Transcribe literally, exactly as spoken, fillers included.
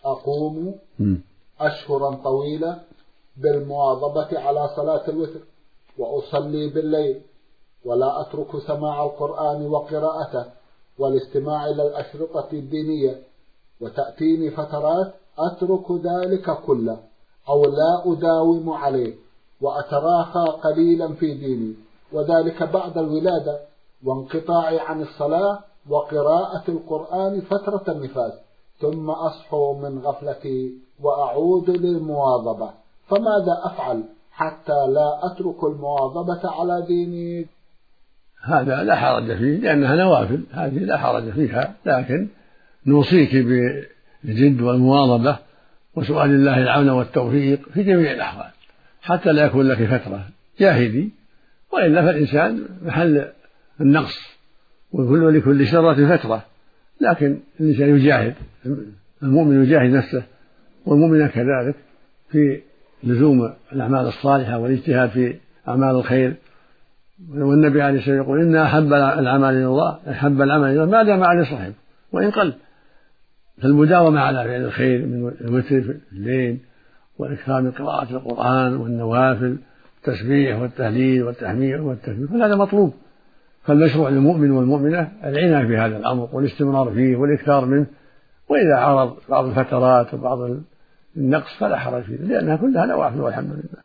أقوم أشهرا طويلة بالمواظبة على صلاة الوتر، وأصلي بالليل، ولا أترك سماع القرآن وقراءته والاستماع إلى الأشرطة الدينية، وتأتيني فترات أترك ذلك كله أو لا أداوم عليه وأتراخى قليلا في ديني، وذلك بعد الولادة وانقطاعي عن الصلاة وقراءة القرآن فترة النفاس، ثم أصحو من غفلتي وأعود للمواظبة. فماذا أفعل حتى لا أترك المواظبة على ديني؟ هذا لا حرج فيه لأنها نوافل، هذه لا حرج فيها، لكن نوصيك بالجد والمواظبة وسؤال الله العون والتوفيق في جميع الأحوال حتى لا يكون لك فترة جاهدي، وإلا فالإنسان محل النقص، وكل لكل شرة فترة، لكن الإنسان يجاهد، المؤمن يجاهد نفسه والمؤمن كذلك في لزوم الأعمال الصالحة والاجتهاد في أعمال الخير. والنبي عليه الصلاة والسلام يقول إن أحب العمل إلى الله أحب العمل إلى الله ما دام عليه صاحبه وإن قل، فالمداومة على فعل الخير من الوتر في الليل والإكثار من قراءة القرآن والنوافل التسبيح والتهليل والتحميد والتكبير، فهذا مطلوب. فالمشروع للمؤمن والمؤمنة العناية بهذا الأمر والاستمرار فيه والإكثار منه، وإذا عرض بعض الفترات وبعض النقص فلا حرج فيه لأنها كلها نوافل والحمد لله.